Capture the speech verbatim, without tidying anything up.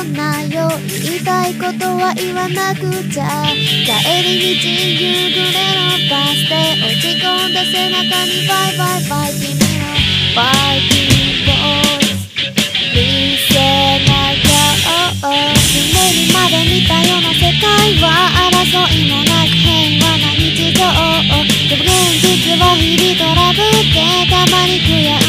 んなよ、言いたいことは言わなくちゃ。帰り道夕暮れのバスで落ち込んだ背中にバイバイバイ、君のバイキンボーイズ見せなきゃ。夢にまで見たような世界は争いもなく平和な日常。でも現実は日々トラブってたまに悔や